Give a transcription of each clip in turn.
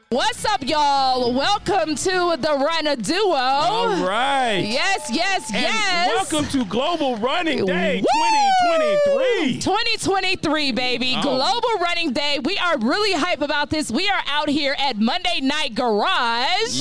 What's up, y'all? Welcome to the Runner Duo. All right. Yes. Welcome to Global Running Day Woo! 2023. 2023, baby. Oh. Global Running Day. We are really hype about this. We are out here at Monday Night Garage.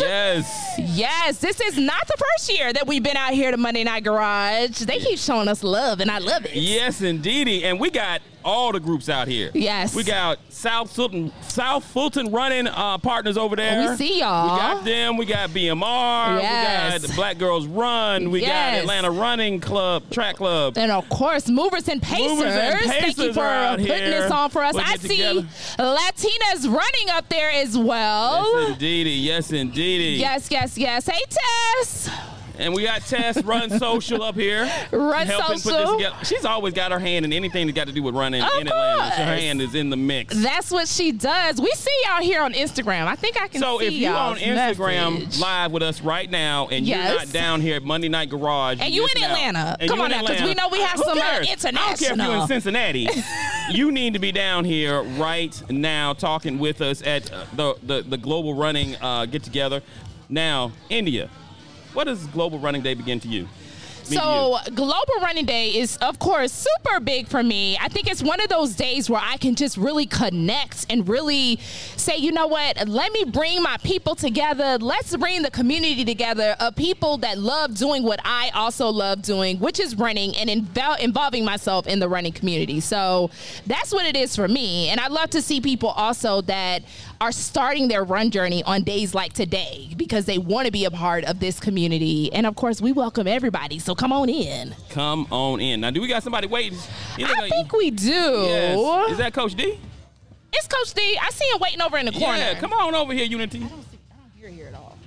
Yes, this is not the first year that we've been out here to Monday Night Garage. They keep showing us love, and I love it. Yes, indeedy. And we got all the groups out here. Yes. We got South Fulton running partners over there. We see y'all. We got them. We got BMR. Yes. We got the Black Girls Run. We got Atlanta Running Club, Track Club. And of course, Movers and Pacers. Thank you for putting this on for us. We'll I see Latinas running up there as well. Yes, indeedy. Yes. Hey, Tess. And we got Tess Run Social up here. Run helping Social. Put this together. She's always got her hand in anything that's got to do with running Of in Atlanta. course. So her hand is in the mix. That's what she does. We see y'all here on Instagram. I think I can So see if you're y'all's on Instagram message. live with us right now and Yes. you're not down here at Monday Night Garage. And you in Atlanta. Come on now, because we know we have Who some cares? international. I don't care if you're in Cincinnati. You need to be down here right now talking with us at the Global Running get-together. Now, India, what does Global Running Day begin to you? So Global Running Day is, of course, super big for me. I think it's one of those days where I can just really connect and really say, you know what, let me bring my people together. Let's bring the community together of people that love doing what I also love doing, which is running and involving myself in the running community. So that's what it is for me. And I love to see people also that are starting their run journey on days like today because they want to be a part of this community. And of course, we welcome everybody. So come on in. Come on in. Now, do we got somebody waiting? I think we do. Yes. Is that Coach D? It's Coach D. I see him waiting over in the corner. Yeah, come on over here, Unity. I don't hear here at all.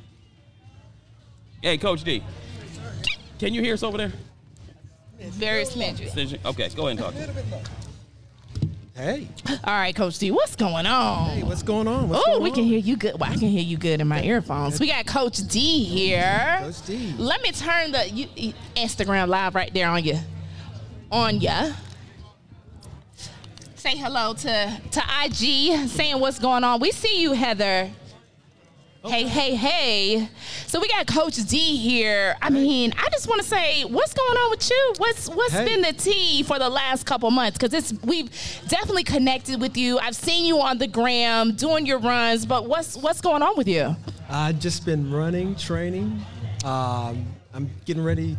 Hey, Coach D. Can you hear us over there? Very smidgen. Okay, go ahead and talk. Hey. All right, Coach D, what's going on? Hey, what's going on? Oh, we can hear you good. Well, I can hear you good in my earphones. We got Coach D here. Coach D. Let me turn the Instagram live right there on you. Say hello to IG, saying what's going on. We see you, Heather. Okay. Hey. So we got Coach D here. I mean, I just want to say, what's going on with you? What's been the tea for the last couple months? Because we've definitely connected with you. I've seen you on the gram doing your runs, but what's going on with you? I've just been running, training. I'm getting ready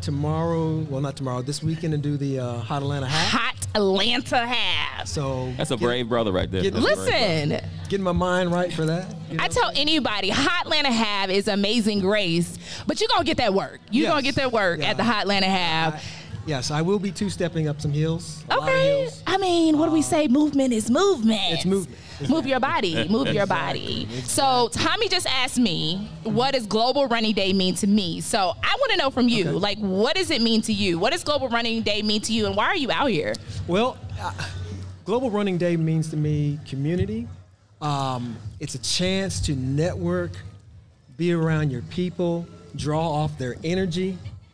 this weekend to do the Hot Atlanta Half. Hot Atlanta Half. So That's a brave brother right there. Listen. Getting my mind right for that. I tell anybody, Hot Atlanta Half is Amazing Grace, but you're going to get that work. You're going to get that work at the Hot Atlanta Half. Yes, I will be two-stepping up some hills. A lot of Okay. hills. I mean, what do we say? Movement is movement. It's movement. Move your body. Move your body. So Tommy just asked me, what does Global Running Day mean to me? So I want to know from you, like, what does it mean to you? What does Global Running Day mean to you, and why are you out here? Well, Global Running Day means to me community. It's a chance to network, be around your people, draw off their energy.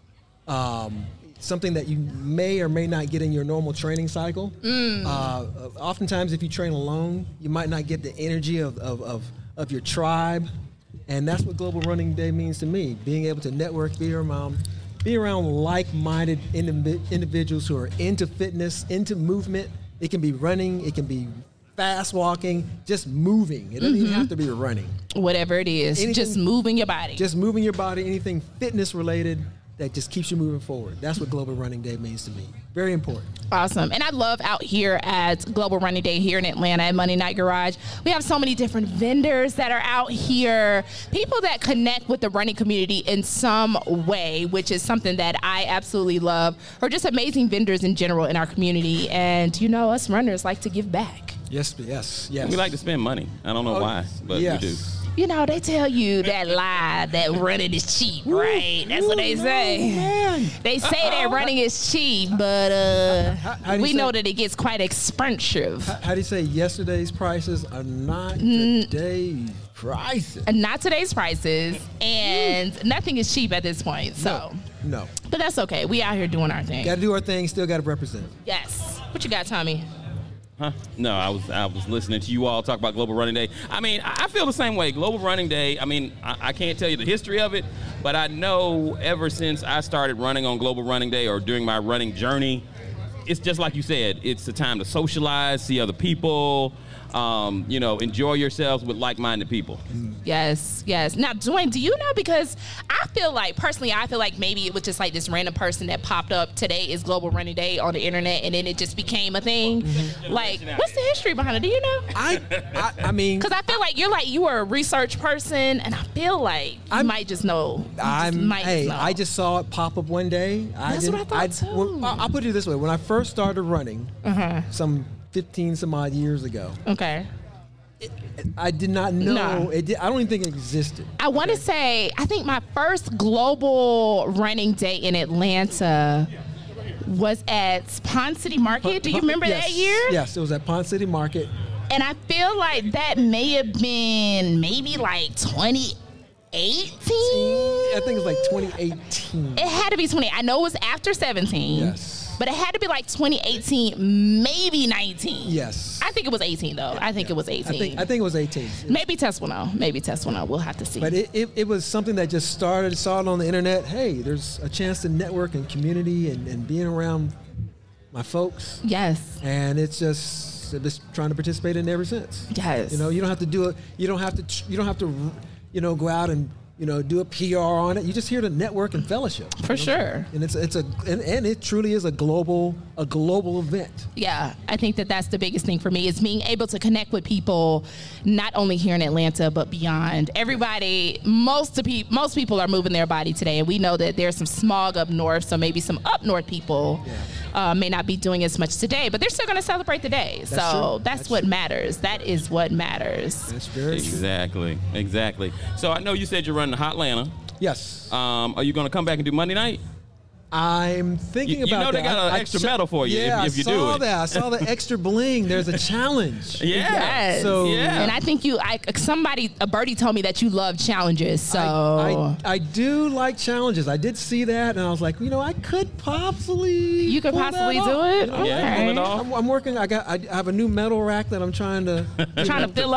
Something that you may or may not get in your normal training cycle. Oftentimes, if you train alone, you might not get the energy of your tribe. And that's what Global Running Day means to me, being able to network, be around like-minded individuals who are into fitness, into movement. It can be running, it can be fast walking, just moving. It doesn't even have to be running. Whatever it is, just moving your body. Just moving your body, anything fitness related that just keeps you moving forward. That's what Global Running Day means to me. Very important. Awesome. And I love out here at Global Running Day here in Atlanta at Monday Night Garage. We have so many different vendors that are out here, people that connect with the running community in some way, which is something that I absolutely love, or just amazing vendors in general in our community. And, you know, us runners like to give back. Yes. We like to spend money. I don't know why, but we do. You know, they tell you that lie that running is cheap, right? That's what they say. Man. They say that running is cheap, but how do we you know say- that it gets quite expensive. How do you say yesterday's prices are not today's prices? And not today's prices, and nothing is cheap at this point. So, No. but that's okay. We out here doing our thing. Got to do our thing, still got to represent. Yes. What you got, Tommy? Huh? No, I was listening to you all talk about Global Running Day. I mean, I feel the same way. Global Running Day, I mean, I can't tell you the history of it, but I know ever since I started running on Global Running Day or during my running journey, it's just like you said. It's the time to socialize, see other people, enjoy yourselves with like-minded people. Yes. Now, Dwayne, do you know? Because I feel like maybe it was just like this random person that popped up. Today is Global Running Day on the internet, and then it just became a thing. Mm-hmm. Like, what's the history behind it? Do you know? I mean, because I feel like you were a research person, and I feel like you might just know. I just saw it pop up one day. That's what I thought too. I'll put it this way: when I first started running, some 15 some odd years ago. Okay. I did not know. I don't even think it existed. I want to say, I think my first Global Running Day in Atlanta was at Pond City Market. Do you remember that year? Yes, it was at Pond City Market. And I feel like that may have been maybe like 2018. I think it was like 2018. It had to be 20. I know it was after 17. Yes. But it had to be like 2018, maybe 19. Yes. I think it was 18, though. I think it was 18. I think it was 18. Maybe Tess will know. We'll have to see. But it was something that just started, saw it on the internet. Hey, there's a chance to network and community and being around my folks. Yes. And it's just trying to participate in it ever since. Yes. You don't have to do it. You don't have to go out and do a PR on it. You're just here to network and fellowship. For sure. And it truly is a global event. Yeah, I think that's the biggest thing for me is being able to connect with people, not only here in Atlanta but beyond. Everybody, most people are moving their body today, and we know that there's some smog up north, so maybe some up north people may not be doing as much today, but they're still going to celebrate the day. That's what matters. That is what matters. That's very true. Exactly. So I know you said you're running Hotlanta. Yes. Are you going to come back and do Monday night? I'm thinking about that. You know they got an extra medal for you if you do it. Yeah, I saw that. I saw the extra bling. There's a challenge. Yeah. Yes. And I think a birdie told me that you love challenges. So I do like challenges. I did see that, and I was like, I could possibly. You could possibly do it. Okay. Yeah, pull it off. I'm working. I have a new medal rack that I'm trying to fill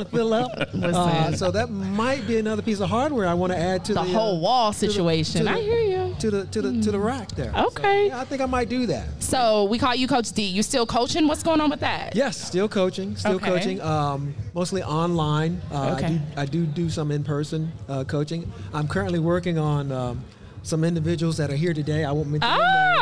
up. So that might be another piece of hardware I want to add to the whole wall situation. I hear you. To the rack there. Okay. So, I think I might do that. So we call you Coach D. You still coaching? What's going on with that? Yes, still coaching. Mostly online. I do some in-person coaching. I'm currently working on some individuals that are here today. I won't mention their name.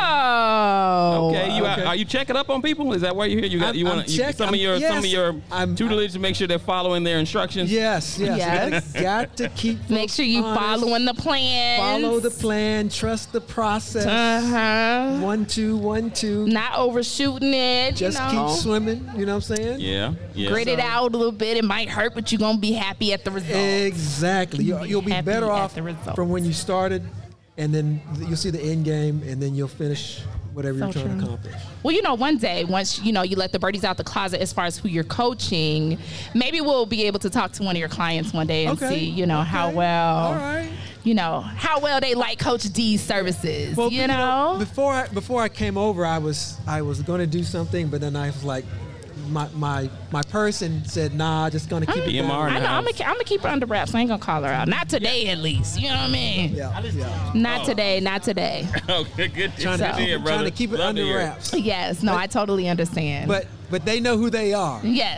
Okay. Are you checking up on people? Is that why you're here? You want some of your tutelage to make sure they're following their instructions? Yes. Got to keep. Make sure you following the plan. Follow the plan. Trust the process. 1, 2, 1, 2. Not overshooting it. Just keep swimming. You know what I'm saying? Yeah. Grit it out a little bit. It might hurt, but you're gonna be happy at the result. Exactly. You'll be better off from when you started. And then you'll see the end game, and then you'll finish whatever you're trying to accomplish. Well, one day, once, you let the birdies out the closet as far as who you're coaching, maybe we'll be able to talk to one of your clients one day and see, how well, all right. How well they like Coach D's services, Well, Before I came over, I was going to do something, but then I was like, my person said, nah, just gonna keep it down. I know, I'm gonna keep her under wraps. I ain't gonna call her out. Not today, at least. You know what I mean? Yeah. Not today. Okay, good. Trying to keep it under wraps. Yes, no, I totally understand. But they know who they are.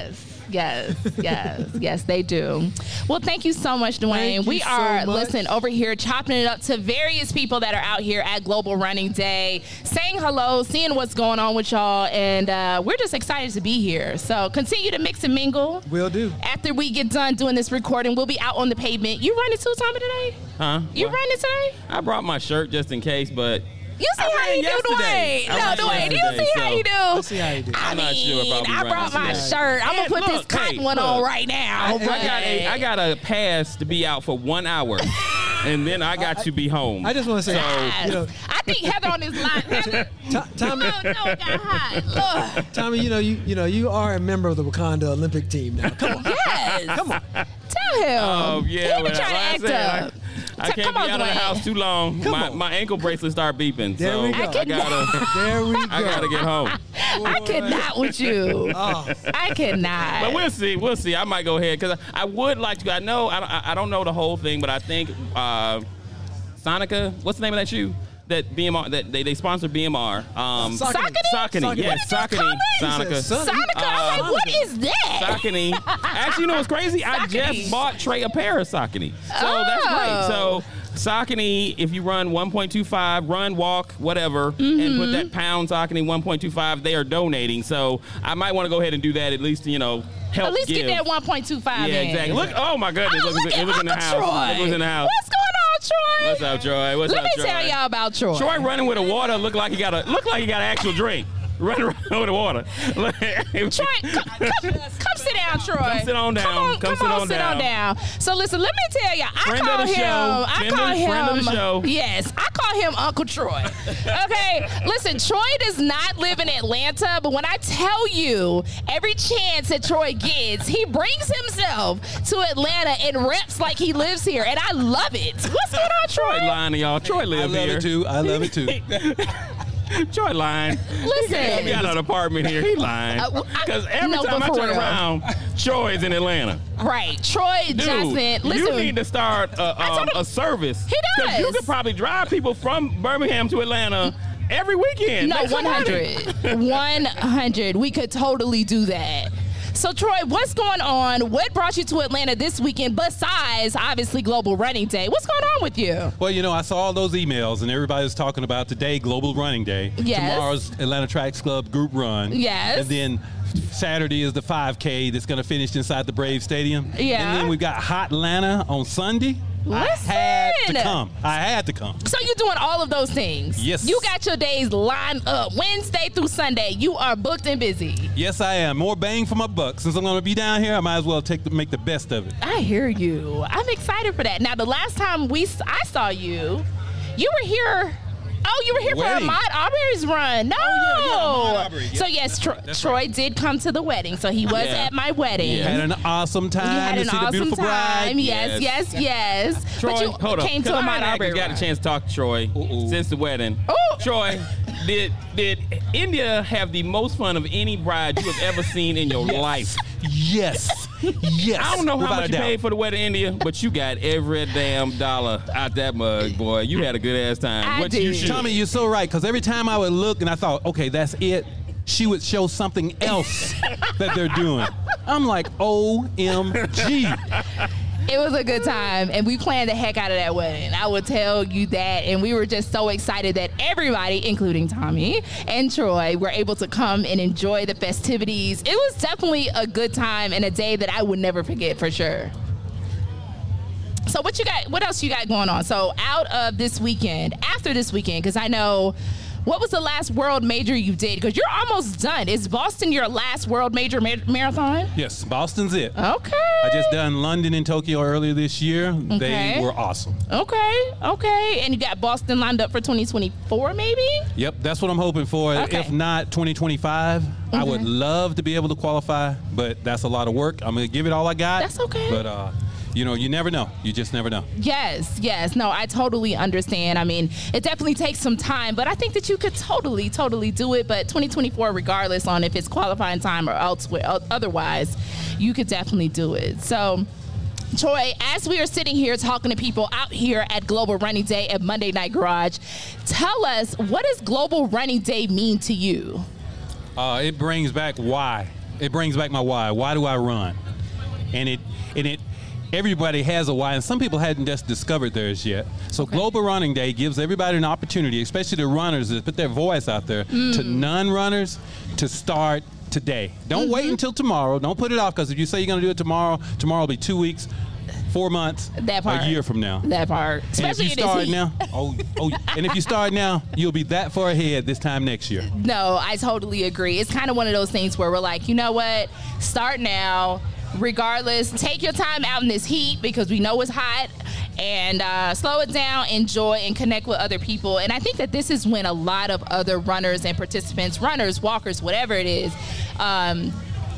Yes, they do. Well, thank you so much, Dwayne. We are, over here chopping it up to various people that are out here at Global Running Day, saying hello, seeing what's going on with y'all, and we're just excited to be here. So continue to mix and mingle. Will do. After we get done doing this recording, we'll be out on the pavement. You running too, Tommy, today? Huh? You running today? I brought my shirt just in case, but... You see how you do, Dwayne? Dwayne, do you see how you do? I see how you do. I'm not sure if I'll be I brought my shirt. I'm going to put this cotton one on right now. I got a pass to be out for 1 hour. And then I got to be home. I just want to say, I think Heather on this line. Heather, Tommy, it got hot. Look. Tommy, you are a member of the Wakanda Olympic team now. Come on. Yes. Come on. Tell him. Oh, yeah. He been trying to act up. I can't Come be on, out of the Dwayne. house too long. My ankle bracelet start beeping. There so we go. I gotta There we go. I gotta get home. I cannot with you. Oh, I cannot. But we'll see. We'll see. I might go ahead because I would like to. I know I don't know the whole thing, but I think Sonica. What's the name of that shoe? That BMR that they sponsor BMR. Saucony? Yes, What did you Saucony. call it? Sonica. Sonica. I'm like, what is that? Saucony. Actually, you know what's crazy? I Saucony. just bought Trey a pair of Saucony. So that's great. So Saucony, if you run 1.25, run, walk, whatever, and put that pound Saucony 1.25, they are donating. So I might want to go ahead and do that at least, help At least give. get that 1.25 Yeah, in. exactly. Look, oh my goodness. Oh, look at look in the Uncle house. Troy. Look who's in the house. What's going on, Troy? What's up, Troy? What's Let up, me Troy? tell y'all about Troy. Troy running with the water look like he got an actual drink. Running around with the water. Troy, come sit down, Troy. Come sit on down. Come on, sit on down. So listen, let me tell you, Friend of the show. Friend of the show. Yes, I call him Uncle Troy. Okay, listen, Troy does not live in Atlanta, but when I tell you, every chance that Troy gets, he brings himself to Atlanta and reps like he lives here, and I love it. What's going on, Troy? Troy lying to y'all. Troy I live love here. it too. I love it too. Troy lying. Listen. He got an apartment here. He lying. Because every No, time but I for turn real. around, Troy's in Atlanta. Right, Troy Dude, Johnson. Listen, you need to start told him- a service. He does. Because you could probably drive people from Birmingham to Atlanta every weekend. No, Make some money. 100. 100. We could totally do that. So, Troy, what's going on? What brought you to Atlanta this weekend besides, obviously, Global Running Day? What's going on with you? Well, I saw all those emails, and everybody was talking about today, Global Running Day. Yes. Tomorrow's Atlanta Tracks Club group run. Yes. And then Saturday is the 5K that's going to finish inside the Brave Stadium. Yeah. And then we've got Hot Atlanta on Sunday. Listen. I had to come. So you're doing all of those things? Yes. You got your days lined up Wednesday through Sunday. You are booked and busy. Yes, I am. More bang for my buck. Since I'm going to be down here, I might as well make the best of it. I hear you. I'm excited for that. Now, the last time I saw you, you were here. Oh, you were here for Wedding. Ahmaud Arbery's run. No. Ahmaud Arbery. Yep. So, yes, That's Troy right. did come to the wedding. So, he was Yeah. at my wedding. Yeah. Had an awesome time You had to an see the awesome beautiful time. bride. Yes. Troy, but you hold on. came to 'Cause Ahmaud I ain't Arbery. got a run. chance to talk to Troy since the wedding. Oh. Troy, did India have the most fun of any bride you have ever seen in your life? Yes. Yes. I don't know how Without much a you doubt. paid for the wedding in India, but you got every damn dollar out that mug, boy. You had a good ass time. I What you did. should. Tommy, you're so right, because every time I would look and I thought, okay, that's it, she would show something else that they're doing. I'm like, OMG. It was a good time, and we planned the heck out of that wedding. I will tell you that, and we were just so excited that everybody, including Tommy and Troy, were able to come and enjoy the festivities. It was definitely a good time and a day that I would never forget for sure. So what you got? What else you got going on? So out of this weekend, after this weekend, because I know. What was the last world major you did? Because you're almost done. Is Boston your last world major marathon? Yes, Boston's it. Okay. I just done London and Tokyo earlier this year. Okay. They were awesome. Okay. And you got Boston lined up for 2024, maybe? Yep, that's what I'm hoping for. Okay. If not 2025, I would love to be able to qualify, but that's a lot of work. I'm going to give it all I got. That's okay. But, you never know. You just never know. Yes. No, I totally understand. I mean, it definitely takes some time, but I think that you could totally do it. But 2024, regardless on if it's qualifying time or elsewhere, otherwise, you could definitely do it. So, Troy, as we are sitting here talking to people out here at Global Running Day at Monday Night Garage, tell us, what does Global Running Day mean to you? It brings back why. It brings back my why. Why do I run? And it everybody has a why, and some people hadn't just discovered theirs yet. So Global Running Day gives everybody an opportunity, especially the runners that put their voice out there, to non-runners to start today. Don't wait until tomorrow. Don't put it off, because if you say you're going to do it tomorrow will be 2 weeks, 4 months, That part. a year from now. That part. And if Especially you in this start heat. now, and if you start now, you'll be that far ahead this time next year. No, I totally agree. It's kind of one of those things where we're like, you know what? Start now. Regardless, take your time out in this heat because we know it's hot, and slow it down, enjoy, and connect with other people. And I think that this is when a lot of other runners and participants, runners, walkers, whatever it is,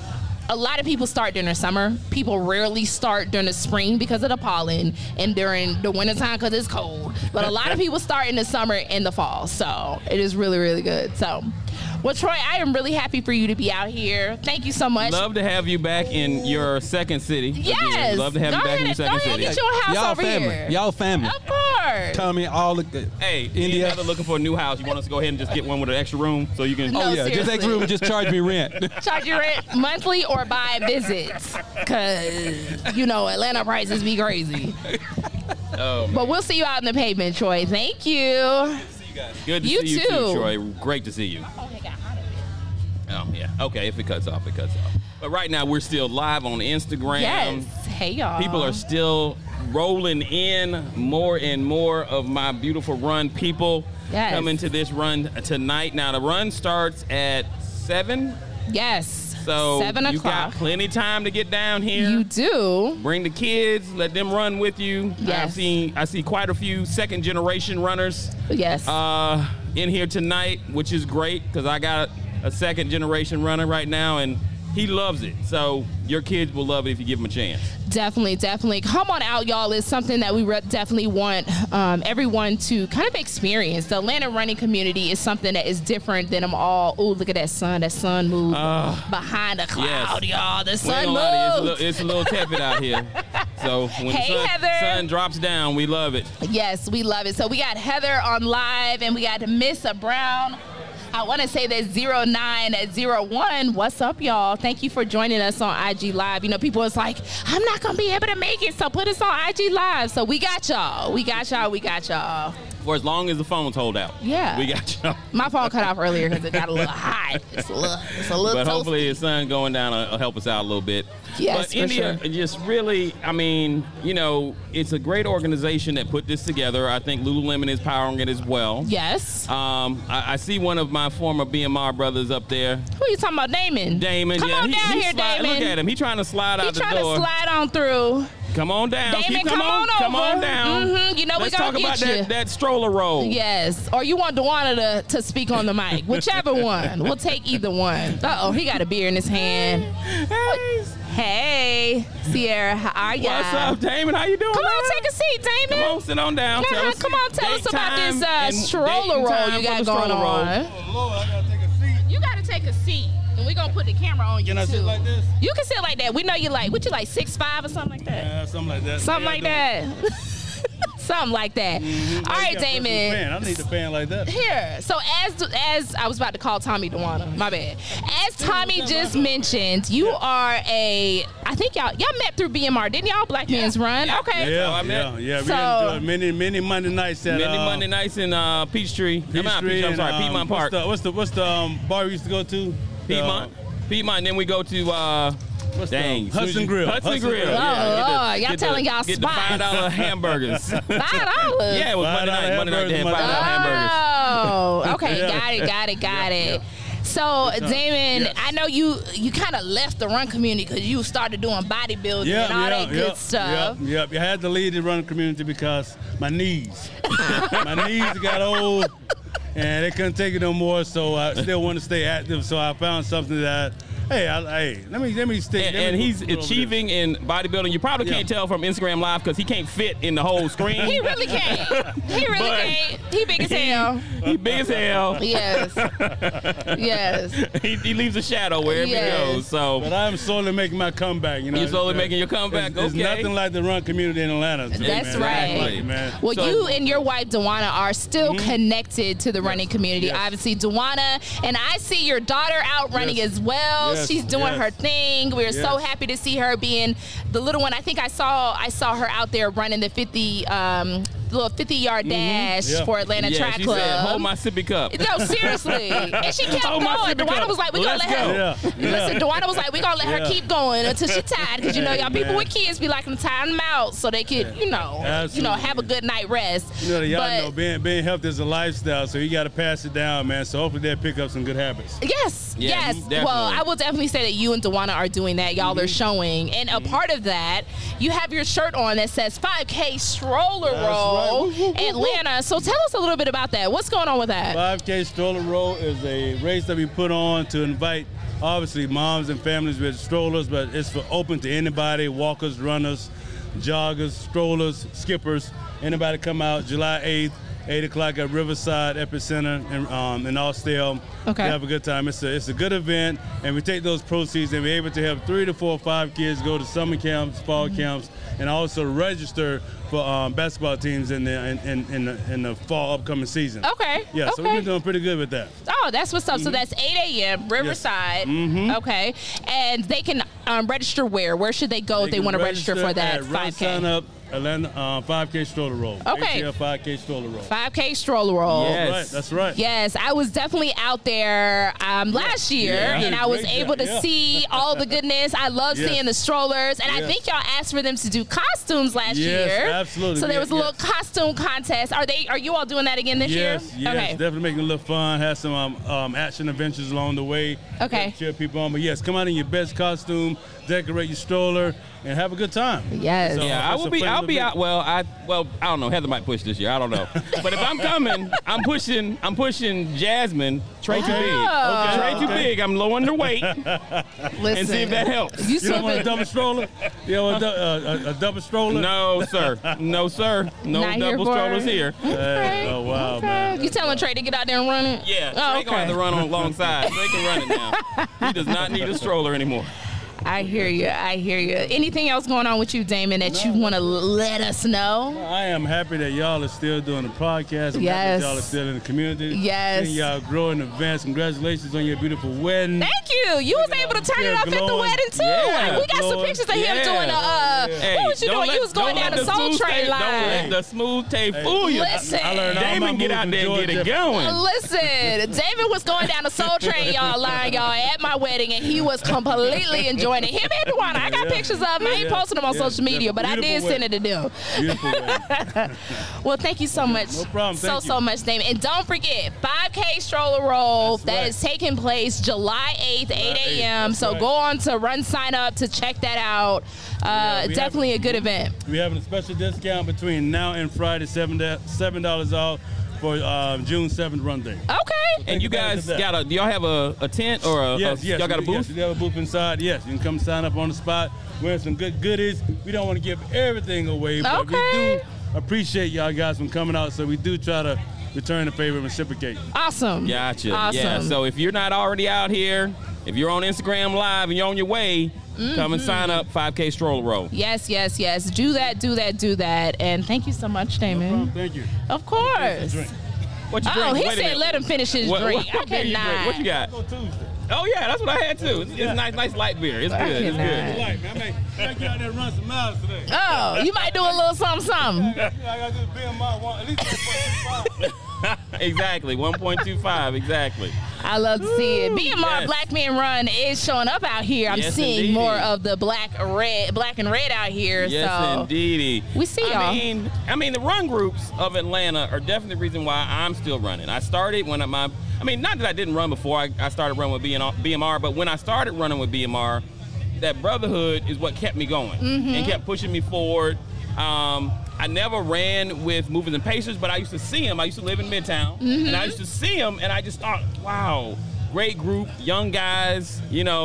a lot of people start during the summer. People rarely start during the spring because of the pollen and during the wintertime because it's cold. But a lot of people start in the summer and the fall. So it is really, really good. So, well, Troy, I am really happy for you to be out here. Thank you so much. Love to have you back in your second city. Yes. Again. Love to have you back in your second city. Go ahead, get your house Y'all over family. here. Y'all family. Of course. Tommy, all the Hey, India. India, looking for a new house. You want us to go ahead and just get one with an extra room so you can. No. Oh yeah, just seriously. extra room and just charge me rent. Charge your rent monthly or by visits, because you know Atlanta prices be crazy. Oh, But we'll see you out in the pavement, Troy. Thank you. good to You see you too. too, Troy. Great to see you. Oh yeah. Okay, if it cuts off, it cuts off. But right now we're still live on Instagram. Yes. Hey y'all. People are still rolling in more and more of my beautiful run people Yes. coming to this run tonight. Now the run starts at 7, Yes. so 7 you got o'clock. plenty time to get down here. You do. Bring the kids, let them run with you. Yes. I see quite a few second generation runners Yes. in here tonight, which is great because I got a second generation runner right now and he loves it. So your kids will love it if you give them a chance. Definitely. Come on out, y'all. It's something that we definitely want everyone to kind of experience. The Atlanta running community is something that is different than them all. Oh, look at that sun. That sun moved behind the cloud, y'all. The We ain't sun gonna lie to you, moved. it's a little tepid out here. So when Hey, the Heather. sun drops down, we love it. Yes, we love it. So we got Heather on live, and we got Miss Brown. I want to say that 0901. What's up, y'all? Thank you for joining us on IG Live. You know, people was like, I'm not going to be able to make it, so put us on IG Live. So we got y'all. We got y'all. For as long as the phones hold out. Yeah. We got you. My phone cut off earlier because it got a little hot. It's a little But toasty. hopefully the sun going down will help us out a little bit. Yes, but for India sure. just really, I mean, you know, it's a great organization that put this together. I think Lululemon is powering it as well. Yes. I see one of my former BMR brothers up there. Who you talking about, Damon? Damon, Come yeah, on down here, slide, Damon. Look at him. He trying to slide He out the trying door. to slide on through. Come on down. Damon, Come on over. down. Mhm. You know Let's we gonna talk about get you. that stroller roll. Yes. Or you want Dewana to speak on the mic. Whichever one. We'll take either one. Uh-oh, he got a beer in his hand. Hey, Hey, Sierra, how are ya? what's up, Damon? How you doing? Come on, man? take a seat, Damon. Come on, sit on down. Nah, Tell us, come on, tell us date about time this and stroller date and roll time you for got the going stroller roll. on. Oh, Lord, I gotta take a seat. You gotta take a seat, and we're gonna put the camera on you Can I too. sit like this? You can sit like that. We know you like, what you like, 6'5" or something like that? Yeah, something like that. Something Yeah, like I know. that. Something like that. All You right, got a personal Damon. fan. I need a fan like that. Here, so as I was about to call Tommy Dewana, my bad. As Tommy just mentioned, you are I think y'all met through BMR, didn't y'all? Black Men's Run. Yeah. Okay. Yeah. I met. We So- enjoyed many Monday nights at Many Monday nights in Peachtree. Peachtree. I'm sorry, Piedmont Park. What's the bar we used to go to? Piedmont. Piedmont. And then we go to What's dang, the Hudson Grill. Hudson Grill. Oh, Yeah, y'all telling y'all get the spots. $5 hamburgers. $5. Yeah, it was Monday night. Monday night they had $5 hamburgers. Oh, okay. Yeah. Got it. So, Damon, Yes. I know you kind of left the run community because you started doing bodybuilding and all that good stuff. Yep. I had to leave the running community because my knees got old and they couldn't take it no more. So I still want to stay active. So I found something that, let me stay. And he's achieving in bodybuilding. You probably can't tell from Instagram Live because he can't fit in the whole screen. He really can't. He really But can't. He big as hell. He big as hell. Yes. Yes. He leaves a shadow wherever Yes. he goes. So But I'm slowly making my comeback. You know, you're slowly making your comeback. It's Okay. nothing like the run community in Atlanta. to me, That's man. right. Exactly, man. Well, So- you and your wife, Dewana, are still connected to the running community. Yes. Obviously, Dewana, and I see your daughter out running Yes. as well. Yes. She's doing Yes. her thing. We're so Yes. happy to see her being the little one. I think I saw her out there running the 50-yard dash Yeah. for Atlanta Yeah, Track she Club. said, hold my sippy cup. No, seriously. And she kept Oh, my going. sippy Dewana cup. was like, we're going to Let's let her. go. Yeah. Listen, Dewana was like, we're going to let her Yeah. keep going until she tired. Because, y'all Hey, people man. with kids be liking to tie them out so they could, Absolutely. have a good night rest. Y'all But- know being healthy is a lifestyle, so you got to pass it down, man. So hopefully they'll pick up some good habits. Yes, Yeah, yes. definitely. Well, I will definitely say that you and Dewana are doing that. Y'all Mm-hmm. are showing. And a part of that, you have your shirt on that says 5K Stroller That's Roll right. Woo, woo, woo, woo. Atlanta. So tell us a little bit about that. What's going on with that? 5K Stroller Roll is a race that we put on to invite obviously moms and families with strollers, but it's for open to anybody, walkers, runners, joggers, strollers, skippers. Anybody come out July 8th, 8 o'clock at Riverside Epicenter in Austell. Okay. We have a good time. It's a good event, and we take those proceeds and we're able to help 3 to 4 or 5 kids go to summer camps, fall camps, and also register for basketball teams in the fall upcoming season. Okay. Yeah, so okay. we've been doing pretty good with that. Oh, that's what's up. So that's 8 a.m. Riverside. Okay. And they can register where? Where should they go if they want to register for that 5K? Sign up, Atlanta 5K stroller roll. Okay. ATL 5K stroller roll. 5K stroller roll. Yes. That's right. Yes, I was definitely out there last year, and I was Great able job. to see all the goodness. I love Yes. seeing the strollers, and I Yes. think y'all asked for them to do costumes last Yes, year. absolutely. So there was a Yes. little costume contest. Are you all doing that again this year? Yes, Okay. definitely making it a little fun. Have some action adventures along the way. Okay. Cheer people on. But yes, come out in your best costume, decorate your stroller, and have a good time. Yes. So, Yeah, it's a pleasure I'll to be out. Well, I don't know. Heather might push this year. I don't know. But if I'm coming, I'm pushing Jasmine. Trey too big. Oh. Trey too big. I'm low underweight. Listen, And see if that helps. You You don't want a slipping. double stroller? You don't want a double stroller? No, sir. No, sir. No Not here double for strollers it. here. Okay. Oh, wow, Okay. man. You telling Trey to get out there and run it? Yeah, Oh, Trey gonna have to run on alongside. Trey can run it now. He does not need a stroller anymore. I hear you. Anything else going on with you, Damon, that you want to let us know? I am happy that y'all are still doing the podcast. I'm happy Yes. that y'all are still in the community. Yes. Seeing y'all grow in advance. Congratulations on your beautiful wedding. Thank you. You was able to turn it Yeah, up at the glowing. wedding too. Yeah, We got some glowing. pictures of him Yeah. doing what was you don't doing? You was going don't down let the Soul smooth Train tape- Don't let line. the smooth tape fool you. Listen. I learned all my Damon, get moves out from there and get it Georgia. going. Listen, David was going down the Soul Train line, y'all, at my wedding, and he was completely enjoying it. Him and Duana, I got Yeah. pictures of him. I ain't Yeah. posting them on Yeah. social media, but I did Beautiful send it to them. Beautiful wedding. Well, thank you so much. No problem. Thank you. So much, Damon. And don't forget, 5K stroller roll That's that right. is taking place July 8th, 8 a.m. That's So right. go on to Run Sign Up to check that out. we Definitely a good event. We're having a special discount between now and Friday, $7 off for June 7th run day. Okay. And you guys do y'all have a tent or Yes, y'all got a booth? Yes, we have a booth inside. Yes, you can come sign up on the spot. We have some good goodies. We don't want to give everything away, but we Okay. do appreciate y'all guys from coming out. So we do try to return the favor and reciprocate. Awesome. Gotcha. Awesome. Yeah. So if you're not already out here, if you're on Instagram Live and you're on your way, come and sign up 5K stroller roll. Yes. Do that. And thank you so much, Damon. Thank you. Of course. Drink. What you Oh, drink? he Wait a said minute. let him finish his What drink. I beer you drink? cannot. What you got? Go Tuesday. Oh yeah, that's what I had too. It's nice light beer. It's good. It's cannot. good. Light, man. I may get out there and run some miles today. Oh, you might do a little something. I got to do BMI at least 1.25. Exactly. 1.25. Exactly. I love to see it. BMR Yes. Black Men Run is showing up out here. I'm Yes, seeing indeedy. more of the black and red out here. Yes, so indeedy. we see y'all. I mean, the run groups of Atlanta are definitely the reason why I'm still running. I started when not that I didn't run before I started running with BMR, but when I started running with BMR, that brotherhood is what kept me going and kept pushing me forward. I never ran with Movers and Pacers, but I used to see them. I used to live in Midtown, and I used to see them, and I just thought, wow, great group, young guys,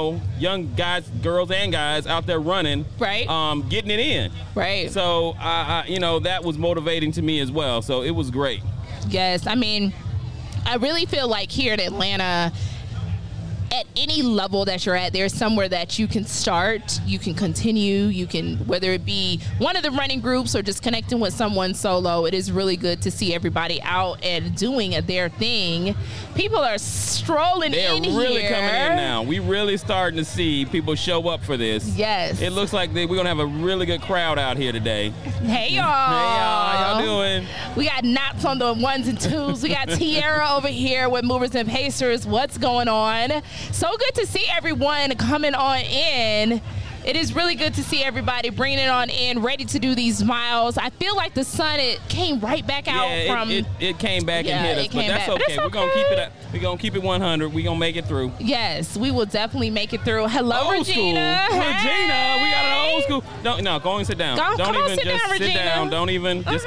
girls and guys out there running, Right. Getting it in. Right. So, that was motivating to me as well. So it was great. Yes, I mean, I really feel like here in Atlanta, at any level that you're at, there's somewhere that you can start, you can continue, you can, whether it be one of the running groups or just connecting with someone solo. It is really good to see everybody out and doing their thing. People are strolling They're in really here. coming in now. We really starting to see people show up for this. Yes. It looks like we're going to have a really good crowd out here today. Hey, y'all. Hey, y'all. How y'all doing? We got Knots on the ones and twos. We got Tierra over here with Movers and Pacers. What's going on? So good to see everyone coming on in. It is really good to see everybody bringing it on in, ready to do these miles. I feel like the sun, it came right back out from... it came back Yeah, and hit it us, but came that's back. But okay. it's We're gonna okay. keep it. We're gonna keep it 100. We're gonna make it through. Yes, we will definitely make it through. Hello, Old Regina. school. Regina, we got an Hey. old school. Go and sit down. Come Don't on, even sit just down, sit Regina. down. Don't even just come on.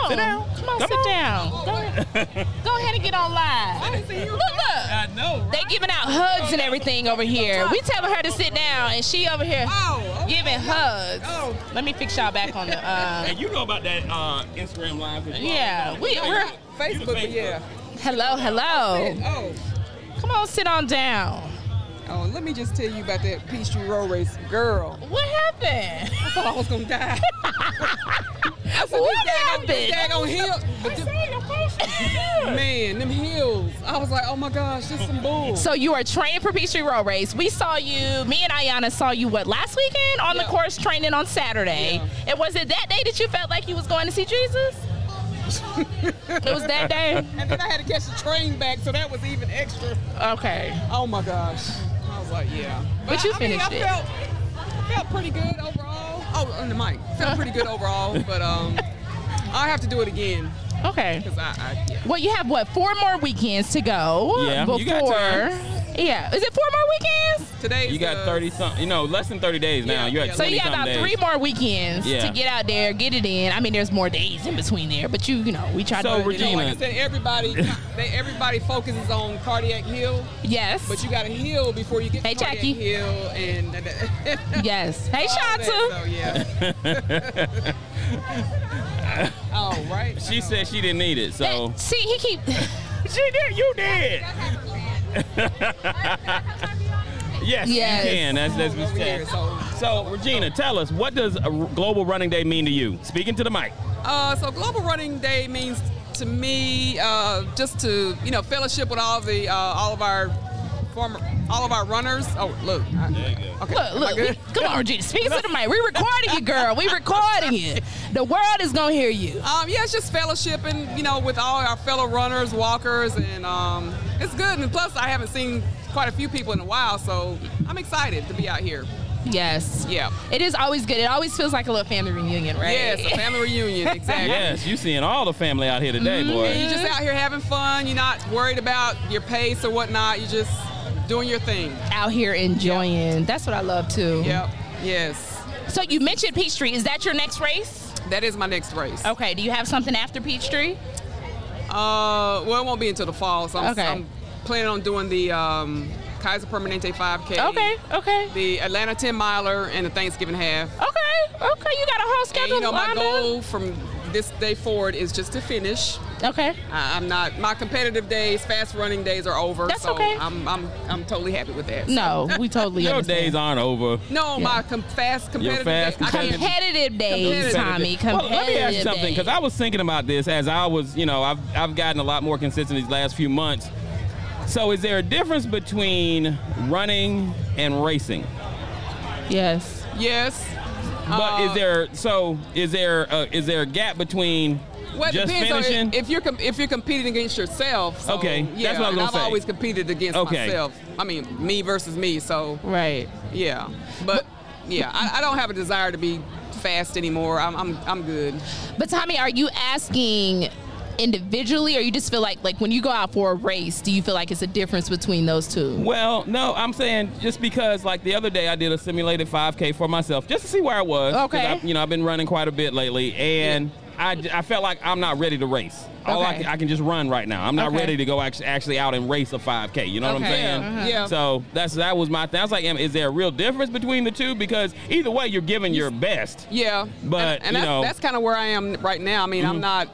on. Sit down. Come on, Come sit on. down. Go ahead and get on live. Look. I know, right? They giving out hugs and everything over here. We telling her to sit down, and she over here giving hugs. Let me fix y'all back on the. And you know about that Instagram Live? As well. Yeah, we're. Facebook, but yeah. Hello. Oh, Come on, sit on down. oh, let me just tell you about that Peachtree Road Race. Girl, What happened? I thought I was going to die. I said, What this happened? daggone hill. But man, them hills. I was like, oh my gosh, this some bull. So you are training for Peachtree Road Race. We saw you, me and Ayana saw you, last weekend on the Yeah. course training on Saturday. Yeah. And was it that day that you felt like you was going to see Jesus? It was that day? And then I had to catch the train back, so that was even extra. Okay. Oh my gosh. I was like, yeah. But you finished it. I felt pretty good overall. Oh, on the mic. Felt pretty good overall, but I have to do it again Okay. because yeah. Well, you have 4 more weekends to go Yeah, before. you got time. Yeah. Is it 4 more weekends? Today You got 30 something, less than 30 days now. Yeah, You're at yeah. So 20 you got something about days. 3 more weekends Yeah. to get out there, get it in. I mean, there's more days in between there, but you know, we try So, to. Regina- Like I said, everybody focuses on Cardiac Hill, Yes. but you got to heal before you get Hey, to Cardiac Jackie. Hill and Yes. Hey, all that, Shanta. so, yeah. Oh, right. She said she didn't need it, so. See, he keep. She did. You did. Yes, Yes. you can. That's Over what's here, said. so So, Regina, tell us, what does a Global Running Day mean to you? Speaking to the mic. So Global Running Day means to me just to fellowship with all of our runners. Oh, look. There you go. Okay. Look, am I good? come on, Regina. Speaking to the mic. We recording you, girl. We recording you. The world is gonna hear you. Yeah, it's just fellowshipping, with all our fellow runners, walkers, and it's good. And plus, I haven't seen quite a few people in a while, so I'm excited to be out here. Yes. Yeah. It is always good. It always feels like a little family reunion, right? Yes, a family reunion, exactly. Yes, you seeing all the family out here today, And boy. you're just out here having fun. You're not worried about your pace or whatnot. You're just doing your thing. Out here enjoying. That's what I love too. Yep. Yes. So you mentioned Peachtree. Is that your next race? That is my next race. Okay. Do you have something after Peachtree? Well, it won't be until the fall, so Okay. I'm planning on doing the Kaiser Permanente 5K. Okay. The Atlanta 10 miler and the Thanksgiving half. Okay. You got a whole And schedule. my lined up? goal from this day forward is just to finish. Okay. I'm not. My competitive days, fast running days are over. That's so okay. I'm totally happy with that. No, we totally Your understand. days aren't over. No, my fast competitive fast days. I can't- Competitive days, Tommy. Well, Competitive let me ask you something, because I was thinking about this as I was, I've gotten a lot more consistent these last few months. So is there a difference between running and racing? Yes. Yes. But is there a gap between Well, it just depends finishing? on if you're competing against yourself. So, Okay, yeah, that's what I was and gonna I've say. always competed against Okay. myself. I mean, me versus me. So Right. yeah, but yeah, I don't have a desire to be fast anymore. I'm good. But Tommy, are you asking individually, or you just feel like when you go out for a race, do you feel like it's a difference between those two? Well, no, I'm saying just because, like the other day, I did a simulated 5K for myself just to see where I was. 'Cause Okay. I've been running quite a bit lately, and I felt like I'm not ready to race. Okay. I can just run right now. I'm not Okay. ready to go actually out and race a 5K. You know what I'm Okay. saying? Yeah. So that was my thing. I was like, is there a real difference between the two? Because either way, you're giving your best. Yeah, But, and that's kind of where I am right now. I mean, I'm not.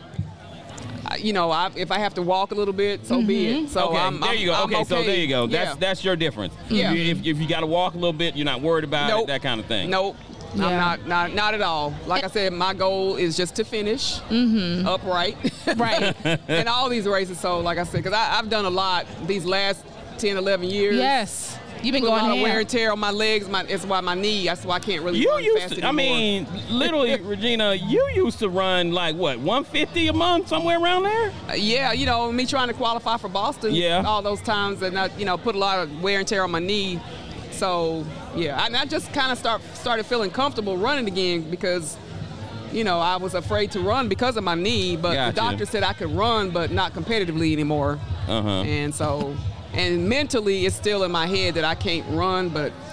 If I have to walk a little bit, so be it. So Okay, there you go. I'm Okay, so there you go. Yeah. That's your difference. Yeah. If you got to walk a little bit, you're not worried about it, Nope. that kind of thing. Nope. Yeah. I'm not at all. Like I said, my goal is just to finish upright. Right. in all these races. So, like I said, because I've done a lot these last 10, 11 years. Yes. You've been Put a going lot of ham. wear and tear on my legs. It's why my knee. That's why I can't really You run used fast to, I anymore. mean, literally, Regina, you used to run like what, 150 a month, somewhere around there? Yeah, me trying to qualify for Boston. Yeah. All those times, and I, put a lot of wear and tear on my knee. So yeah, and I just kind of started feeling comfortable running again because, I was afraid to run because of my knee. But Gotcha. the doctor said I could run, but not competitively anymore. Uh-huh. And so, and mentally, it's still in my head that I can't run, but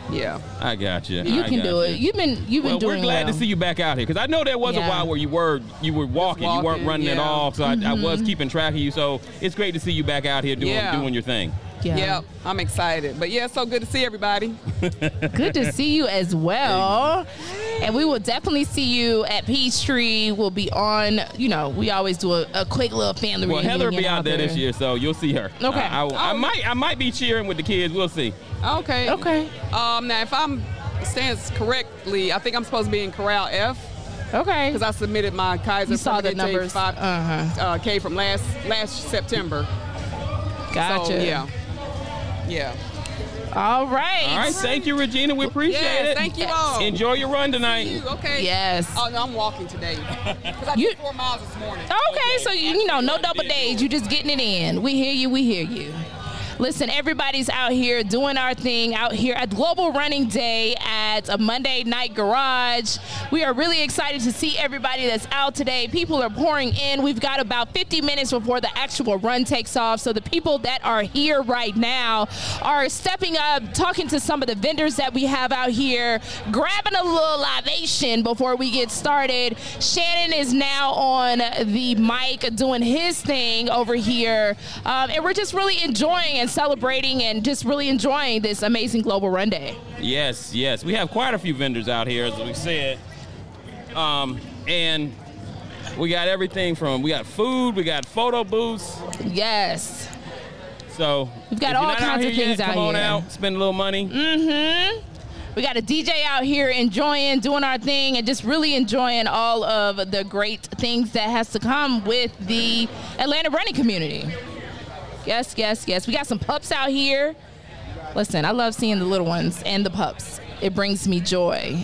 Yeah. I got you. You can do it. You've been Well, doing we're glad well. to see you back out here because I know there was a Yeah. while where you were walking, you weren't walking, running at yeah. all. So I was keeping track of you. So it's great to see you back out here doing your thing. Yeah. I'm excited. But yeah, it's so good to see everybody. Good to see you as well. And we will definitely see you at Peachtree. We'll be on, we always do a quick little family Well, reunion. Heather will be out there this year, so you'll see her. Okay. I might be cheering with the kids. We'll see. Okay. Okay. Now, if I'm stands correctly, I think I'm supposed to be in Corral F Okay. because I submitted my Kaiser You saw the Permanente numbers. 5K from last September. Gotcha. So, yeah. All right. All right. Thank you, Regina. We appreciate Yes, it. thank you all. Enjoy your run tonight. Thank you. Okay. Yes. Oh, no, I'm walking today. Because I You- did 4 miles this morning. Okay, so no double days. You just getting it in. We hear you. We hear you. Listen, everybody's out here doing our thing out here at Global Running Day at a Monday Night Garage. We are really excited to see everybody that's out today. People are pouring in. We've got about 50 minutes before the actual run takes off. So the people that are here right now are stepping up, talking to some of the vendors that we have out here, grabbing a little libation before we get started. Shannon is now on the mic doing his thing over here. And we're just really enjoying and celebrating and just really enjoying this amazing Global Run Day. Yes. We have quite a few vendors out here, as we said. And we got everything we got food, we got photo booths. Yes. So We've got if you're all not kinds out of here things yet, out come on here. out, spend a little money. We got a DJ out here enjoying, doing our thing, and just really enjoying all of the great things that has to come with the Atlanta running community. Yes. We got some pups out here. Listen, I love seeing the little ones and the pups. It brings me joy.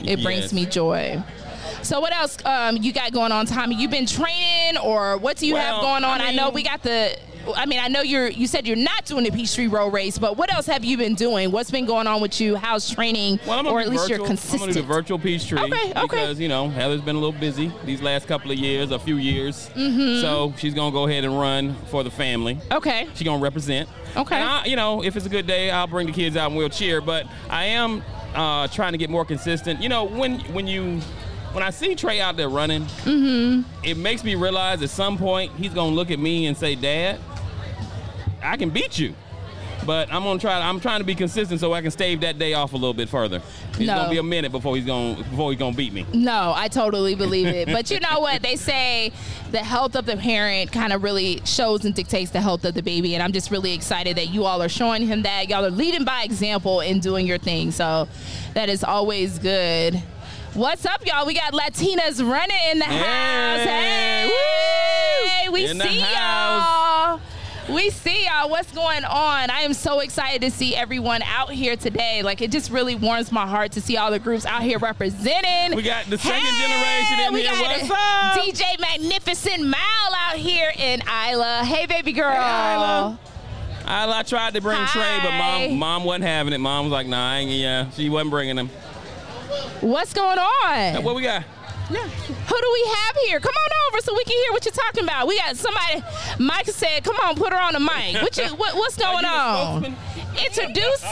So what else you got going on, Tommy? You been training, or what do you have going on? I know we got I know you said you're not doing the Peachtree Road Race, but what else have you been doing? What's been going on with you? How's training? Or at least you're consistent. I'm going to do virtual Peachtree. Okay. Because, Heather's been a little busy these last couple of years, a few years. So she's going to go ahead and run for the family. Okay. She's going to represent. Okay. And if it's a good day, I'll bring the kids out and we'll cheer. But I am trying to get more consistent. When I see Trey out there running, it makes me realize at some point he's going to look at me and say, Dad, I can beat you. But I'm trying to be consistent so I can stave that day off a little bit further. It's going to be a minute before he's going to beat me. No, I totally believe it. But you know what? They say the health of the parent kind of really shows and dictates the health of the baby. And I'm just really excited that you all are showing him that. Y'all are leading by example in doing your thing. So that is always good. What's up, y'all? We got Latinas running in the house. Hey, we see y'all. We see y'all. What's going on? I am so excited to see everyone out here today. Like, it just really warms my heart to see all the groups out here representing. We got the second generation in here. What's up? DJ Magnificent Mal out here in Isla. Hey, baby girl. Hey, Isla. I tried to bring Trey, but Hi. mom wasn't having it. Mom was like, nah, she wasn't bringing him. What's going on? What we got? Who do we have here? Come on over so we can hear what you're talking about. We got somebody. Mike said, "Come on, put her on the mic." What's going on? Introduce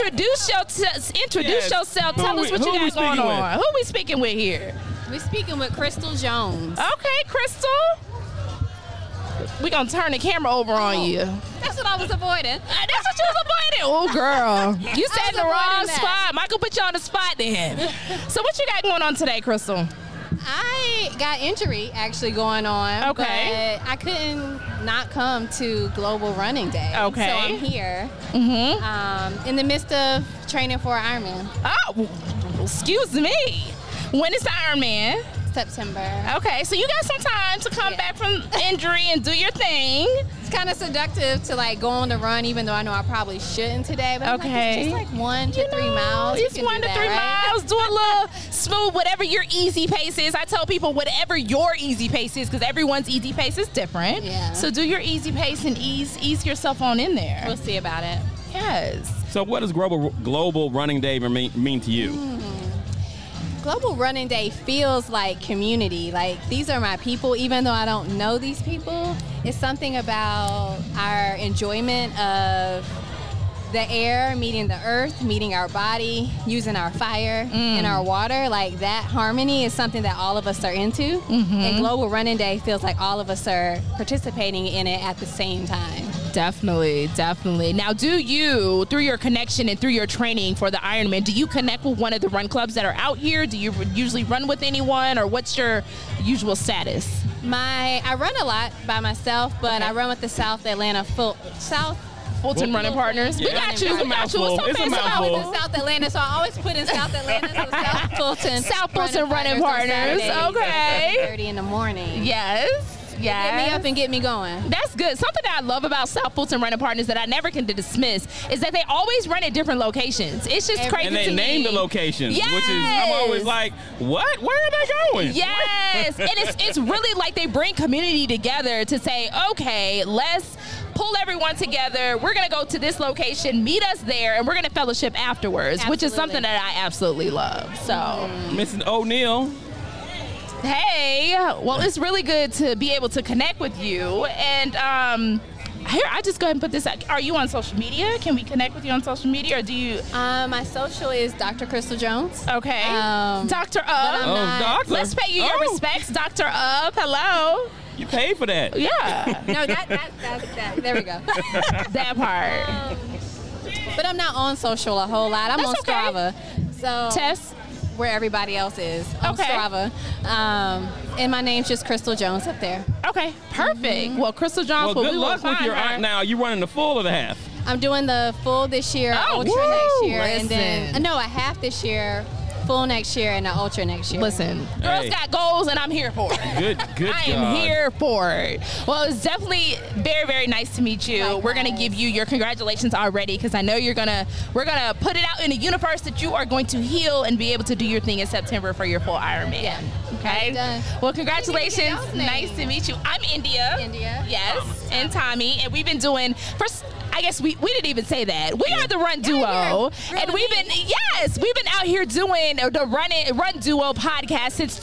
yourself. Tell us what you got going on. Who we speaking with here? We're speaking with Crystal Jones. Okay, Crystal. We're going to turn the camera over on you. That's what I was avoiding. That's what you was avoiding. Oh, girl. You sat in the wrong avoiding that. spot. Michael put you on the spot then. So what you got going on today, Crystal? I got injury actually going on. Okay. But I couldn't not come to Global Running Day. Okay. So I'm here in the midst of training for Ironman. Oh, excuse me. When is the Ironman? September. Okay, so you got some time to come back from injury and do your thing. It's kind of seductive to like go on the run, even though I know I probably shouldn't today. But I'm Okay. it's just like 1 to 3 miles. It's You can 1 do to that, 3 right? miles. Do a little smooth, whatever your easy pace is. I tell people whatever your easy pace is, because everyone's easy pace is different. Yeah. So do your easy pace and ease yourself on in there. We'll see about it. Yes. So what does Global Running Day mean to you? Global Running Day feels like community. Like, these are my people, even though I don't know these people. It's something about our enjoyment of the air meeting the earth, meeting our body, using our fire and our water, like that harmony is something that all of us are into. And Global Running Day feels like all of us are participating in it at the same time. Definitely, definitely. Now, do you, through your connection and through your training for the Ironman, do you connect with one of the run clubs that are out here? Do you usually run with anyone, or what's your usual status? I run a lot by myself, but I run with the Fulton Running Partners. Yeah, We got you. it's a We got you. mouthful. It's It's a okay. mouthful. in South Atlanta, so I always put in South Atlanta, so South Fulton. South Fulton Running on Partners. Saturdays Okay. at 7:30 in the morning. Yes. Get me Yes. up and get me going. That's good. Something that I love about South Fulton Running Partners that I never can dismiss is that they always run at different locations. It's just crazy And they to name me. the locations, Yes. which is, I'm always like, what? Where are they going? Yes, and it's really like they bring community together to say, okay, let's pull everyone together. We're gonna go to this location, meet us there, and we're gonna fellowship afterwards, which is something that I absolutely love. So, Mrs. O'Neal. hey, well, it's really good to be able to connect with you. And here, I just go ahead and put this out. Are you on social media? Can we connect with you on social media, or do you? My social is Dr. Crystal Jones. Okay, Dr. I'm Oh, not- doctor. Let's pay you your Oh, respects, Dr. Hello. You paid for that. Yeah, No, that. There we go. that part. But I'm not on social a whole lot. I'm That's on okay. Strava. So Tess. where everybody else is on Okay. Strava. And my name's just Crystal Jones up there. Okay, perfect. Well, Crystal Jones, Well, good we luck will with find your her. Now, you running the full or the half? I'm doing the full this year, Oh, ultra woo! next year, and then Listen. no, a half this year, full next year, and an ultra next year. Listen, girls Hey. got goals, and I'm here for it. Good I am God. here for it. Well, it's definitely very, very nice to meet you. Likewise. We're gonna give you your congratulations already because I know we're gonna put it out in the universe that you are going to heal and be able to do your thing in September for your full Ironman. Yeah. Okay. Done. Well, congratulations. Y'all's name. Nice to meet you. I'm India. India. Yes, and Tommy, and we've been doing first. I guess we didn't even say that. We are the Run Duo, you're and really we've been out here doing the Run Duo podcast since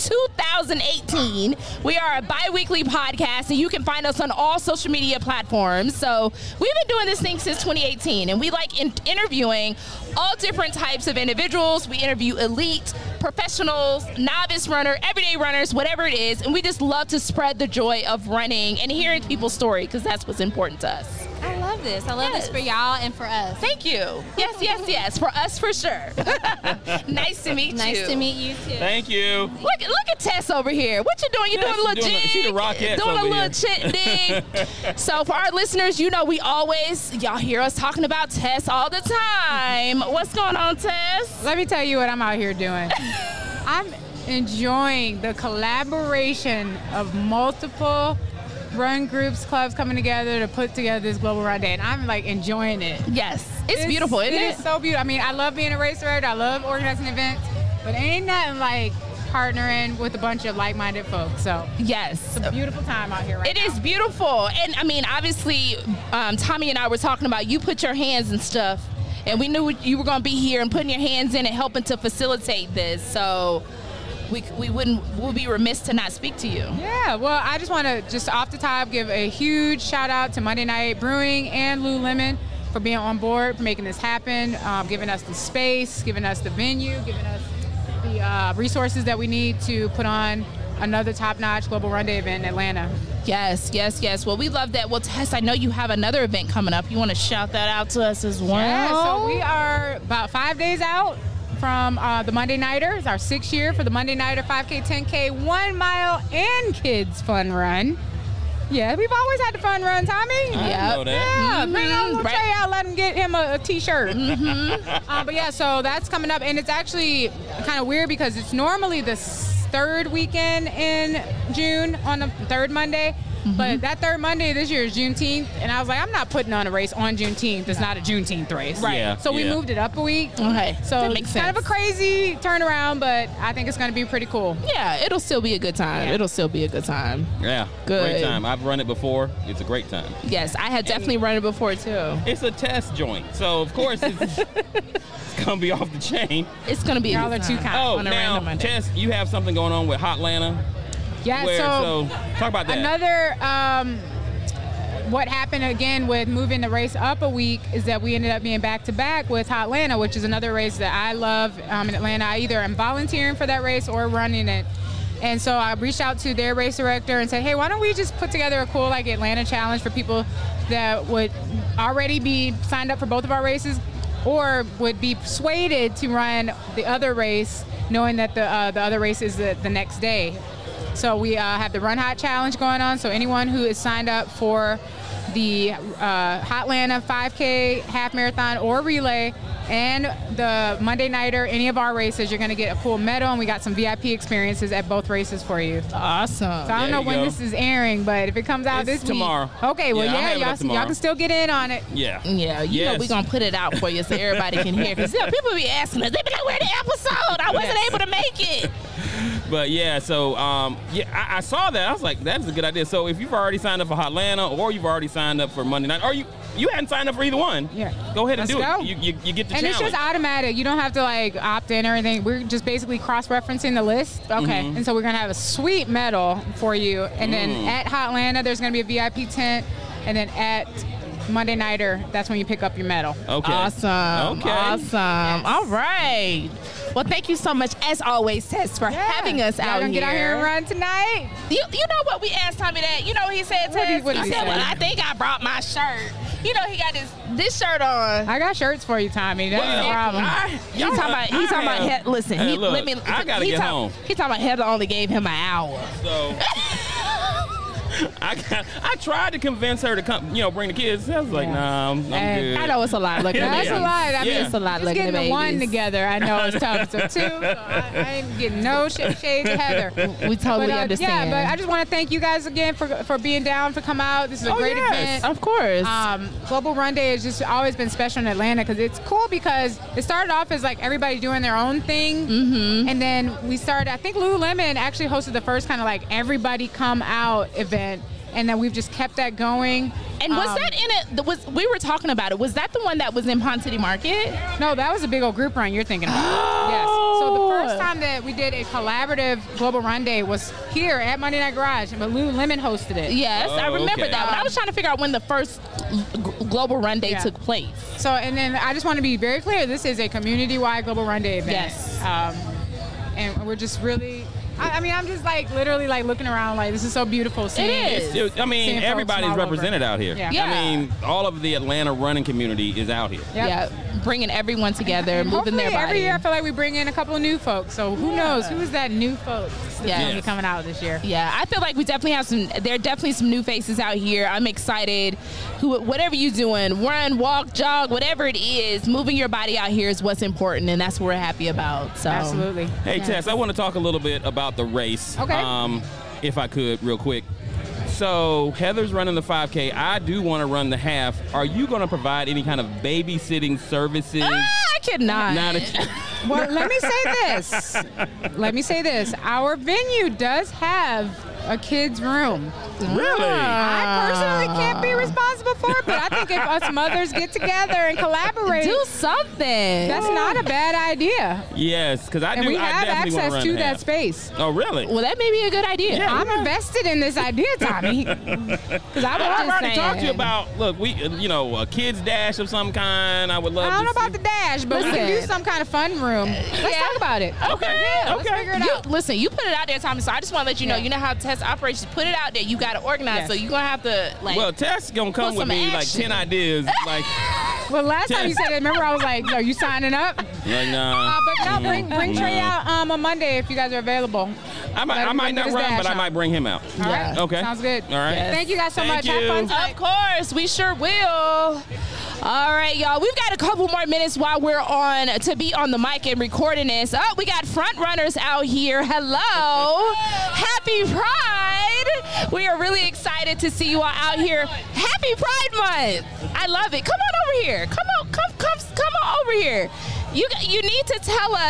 2018. We are a bi-weekly podcast, and you can find us on all social media platforms. So we've been doing this thing since 2018, and we like interviewing all different types of individuals. We interview elite, professionals, novice runner, everyday runners, whatever it is, and we just love to spread the joy of running and hearing people's story because that's what's important to us. I love this. I love Yes. this for y'all and for us. Thank you. Yes, yes, yes. For us, for sure. Nice to meet you. Nice to meet you too. Thank you. Look at Tess over here. What you doing? You Tess doing a little doing jig? she the Rockettes doing a over little dig. So for our listeners, you know we always y'all hear us talking about Tess all the time. What's going on, Tess? Let me tell you what I'm out here doing. I'm enjoying the collaboration of multiple run groups, clubs coming together to put together this Global Run Day, and I'm like enjoying it. Yes, it's beautiful, isn't it? It's so beautiful. I mean, I love being a racer. I love organizing events, but ain't nothing like partnering with a bunch of like-minded folks. So Yes. it's a beautiful time out here right It now. is beautiful. And I mean, obviously, Tommy and I were talking about you put your hands and stuff, and we knew you were going to be here and putting your hands in and helping to facilitate this. So we'll be remiss to not speak to you. Yeah, well, I just want to just off the top give a huge shout out to Monday Night Brewing and Lululemon for being on board, for making this happen, giving us the space, giving us the venue, giving us the resources that we need to put on another top-notch Global Run Day event in Atlanta. Yes, yes, yes. Well, we love that. Well, Tess, I know you have another event coming up. You want to shout that out to us as well? Yeah, so we are about 5 days out from the Monday Nighter. It's our 6th year for the Monday Nighter 5K, 10K, 1 mile, and kids fun run. Yeah, we've always had the fun run, Tommy. I didn't know that. Yeah, bring on Right. Trey out, let him get him a t-shirt. But yeah, so that's coming up, and it's actually kind of weird because it's normally the third weekend in June on the third Monday. But that third Monday this year is Juneteenth, and I was like, I'm not putting on a race on Juneteenth. It's not a Juneteenth race. Right. Yeah, So we yeah. moved it up a week. Okay, So that makes it's kind of a sense. crazy turnaround, but I think it's going to be pretty cool. Yeah, it'll still be a good time. Yeah. It'll still be a good time. Yeah. Good. Great time. I've run it before. It's a great time. Yes, I had definitely run it before too. It's a test joint, so of course it's gonna be off the chain. It's gonna be a Y'all good are too time. kind. Oh, On a now, random Monday. Tess, you have something going on with Hotlanta. Yeah, Where, so talk about that. another what happened again with moving the race up a week is that we ended up being back-to-back with Hotlanta, which is another race that I love in Atlanta. I either am volunteering for that race or running it. And so I reached out to their race director and said, hey, why don't we just put together a cool like Atlanta challenge for people that would already be signed up for both of our races or would be persuaded to run the other race knowing that the other race is the next day. So we have the Run Hot Challenge going on. So anyone who is signed up for the Hotlanta 5K, half marathon, or relay, and the Monday Nighter, any of our races, you're going to get a cool medal, and we got some VIP experiences at both races for you. Awesome. So I don't know when this is airing, but if it comes out this tomorrow. week. Okay, well, y'all can still get in on it. Yeah. Yeah, you know we're going to put it out for you so everybody can hear. Because people be asking us, they be like, where's the episode? I wasn't able to make it. But yeah, so I saw that. I was like, that's a good idea. So if you've already signed up for Hotlanta or you've already signed up for Monday Night, or you hadn't signed up for either one, go ahead and do it. You get the challenge. And it's just automatic. You don't have to like opt in or anything. We're just basically cross-referencing the list. Okay. And so we're going to have a sweet medal for you. And then at Hotlanta, there's going to be a VIP tent. And then at Monday Nighter, that's when you pick up your medal. Okay. Awesome. Okay. Awesome. Yes. All right. Well, thank you so much, as always, Tess, for having us out here. Get out here and run tonight. You know what? We asked Tommy that. You know what he said, Tess? What did he say? Well, I think I brought my shirt. You know, he got this shirt on. I got shirts for you, Tommy. That's no problem. He's talking about listen, hey, I gotta get home. He's talking about Heather only gave him an hour. So I tried to convince her to come, bring the kids. I was like, nah, I'm good. I know it's a lot looking at That's a lot. I mean, it's a lot looking at getting the one together, I know it's tough. So two, so I ain't getting no shade to Heather. We totally understand. Yeah, but I just want to thank you guys again for being down, for coming out. This is a great event. Of course. Global Run Day has just always been special in Atlanta because it's cool because it started off as like everybody doing their own thing. Mm-hmm. And then we started, I think Lululemon actually hosted the first kind of like everybody come out event. And then we've just kept that going. And was that in it? We were talking about it. Was that the one that was in Ponce City Market? No, that was a big old group run you're thinking about. Yes. So the first time that we did a collaborative Global Run Day was here at Monday Night Garage, but Lululemon hosted it. Yes, I remember that one. I was trying to figure out when the first Global Run Day took place. So, and then I just want to be very clear, this is a community-wide Global Run Day event. Yes. And we're just really... I mean, I'm just like literally like looking around like this is so beautiful. It is. I mean, everybody's represented out here. Yeah. I mean, all of the Atlanta running community is out here. Yep. Yeah, bringing everyone together, moving their body. Every year I feel like we bring in a couple of new folks. So who knows? Who is that new folks that's going to be coming out this year? Yeah, I feel like we definitely have there are definitely some new faces out here. I'm excited. Whatever you're doing, run, walk, jog, whatever it is, moving your body out here is what's important, and that's what we're happy about. So. Absolutely. Hey, Tess, I want to talk a little bit about the race. Okay. If I could, real quick. So Heather's running the 5K. I do want to run the half. Are you going to provide any kind of babysitting services? I cannot. Well, let me say this. Our venue does have a kid's room. Really? I personally can't be responsible for it, but I think if us mothers get together and collaborate, do something. That's not a bad idea. Yes, because and we have access to that space. Oh, really? Well, that may be a good idea. Yeah, I'm invested in this idea, Tommy. Because I've already talked to you about. Look, a kids dash of some kind. I would love. I don't know about the dash, but we can do some kind of fun room. Let's talk about it. Okay. Yeah, let's figure it out. Listen, you put it out there, Tommy. So I just want to let you know. You know how Tess operates. You put it out there. You got to organize. Yes. So you're gonna have to Well, Tess gonna come with me like 10 ideas. Like. Well, last time you said it, remember I was like, "Are you signing up?" Like, no. But no, bring Trey out on Monday if you guys are available. I might not run, but I might bring him out. All right. Okay. Sounds good. All right. Thank you guys so much. You. Have fun tonight. Of course, we sure will. All right, y'all. We've got a couple more minutes while we're on to be on the mic and recording this. Oh, we got front runners out here. Hello. Happy Pride. We are really excited to see you all out here. Happy Pride Month. I love it. Come on over here. Come on over here. You need to tell us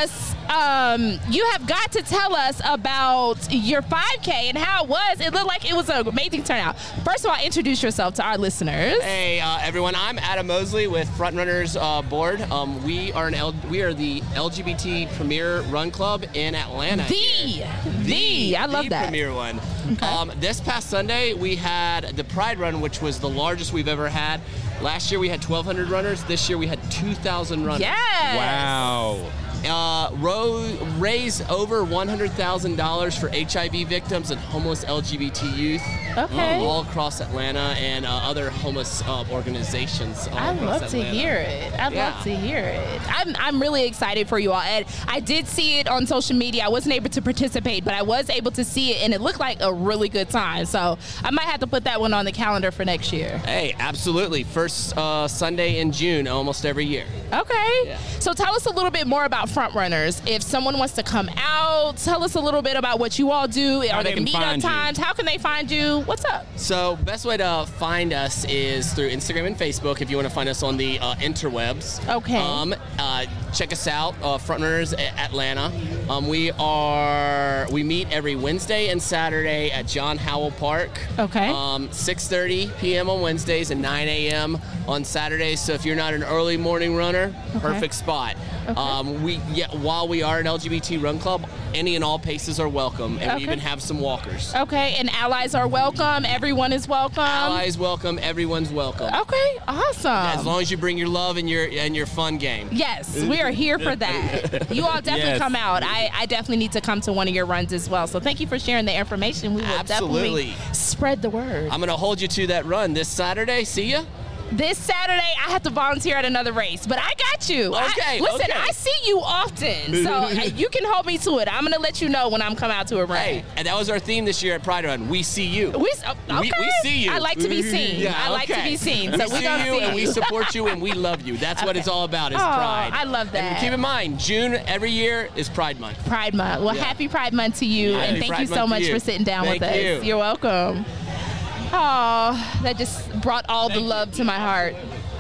you have got to tell us about your 5K and how it was. It looked like it was an amazing turnout. First of all, introduce yourself to our listeners. Hey, everyone. I'm Adam Mosley with Frontrunners Board. We are the LGBT Premier Run Club in Atlanta. I love that. Premier one. Okay. This past Sunday, we had the Pride Run, which was the largest we've ever had. Last year, we had 1,200 runners. This year, we had 2,000 runners. Yes. Wow. Raise over $100,000 for HIV victims and homeless LGBT youth all across Atlanta and other homeless organizations. I'd love to hear it. I'd love to hear it. I'm really excited for you all. And I did see it on social media. I wasn't able to participate, but I was able to see it, and it looked like a really good time. So I might have to put that one on the calendar for next year. Hey, absolutely. First Sunday in June, almost every year. Okay. Yeah. So tell us a little bit more about Frontrunners. If someone wants to come out, tell us a little bit about what you all do. Are there meetup times? How can they find you? What's up? So best way to find us is through Instagram and Facebook if you want to find us on the interwebs. Okay. Check us out, Frontrunners Atlanta. We meet every Wednesday and Saturday at John Howell Park. Okay. 6:30 p.m. on Wednesdays and 9 a.m. on Saturdays. So if you're not an early morning runner, perfect spot. Okay. While we are an LGBT run club, any and all paces are welcome, and we even have some walkers. Okay, and allies are welcome. Everyone is welcome. Allies welcome. Everyone's welcome. Okay, awesome. As long as you bring your love and your fun game. Yes, we are here for that. You all definitely come out. I definitely need to come to one of your runs as well. So thank you for sharing the information. We will definitely spread the word. I'm going to hold you to that run this Saturday. See ya. This Saturday, I have to volunteer at another race, but I got you. Okay. Listen, I see you often, so you can hold me to it. I'm going to let you know when I'm coming out to a run. Hey, and that was our theme this year at Pride Run. We see you. We see you. I like to be seen. Yeah, I like to be seen. So we see you, and we support you, and we love you. That's what it's all about is Pride. I love that. And keep in mind, June every year is Pride Month. Pride Month. Well, happy Pride Month to you, and thank you so much for sitting down with us. You're welcome. Oh, that just brought all the love to my heart.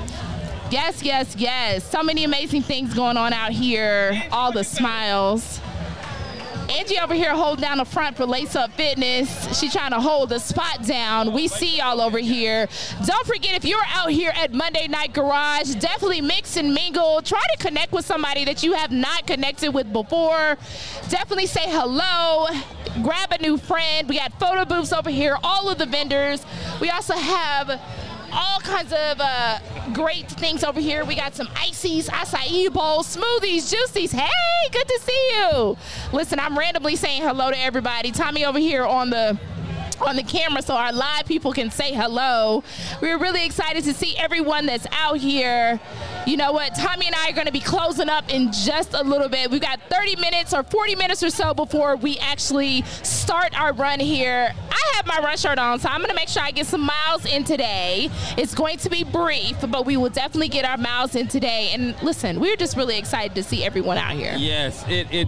Yes, yes, yes. So many amazing things going on out here. All the smiles. Angie over here holding down the front for Lace Up Fitness. She's trying to hold the spot down. We see y'all over here. Don't forget, if you're out here at Monday Night Garage, definitely mix and mingle. Try to connect with somebody that you have not connected with before. Definitely say hello. Grab a new friend. We got photo booths over here, all of the vendors. We also have all kinds of great things over here. We got some ices, acai bowls, smoothies, juicies. Hey, good to see you. Listen, I'm randomly saying hello to everybody. Tommy over here on the camera so our live people can say hello. We're really excited to see everyone that's out here. You know what? Tommy and I are going to be closing up in just a little bit. We've got 30 minutes or 40 minutes or so before we actually start our run here. I have my run shirt on, so I'm going to make sure I get some miles in today. It's going to be brief, but we will definitely get our miles in today. And listen, we're just really excited to see everyone out here. Yes,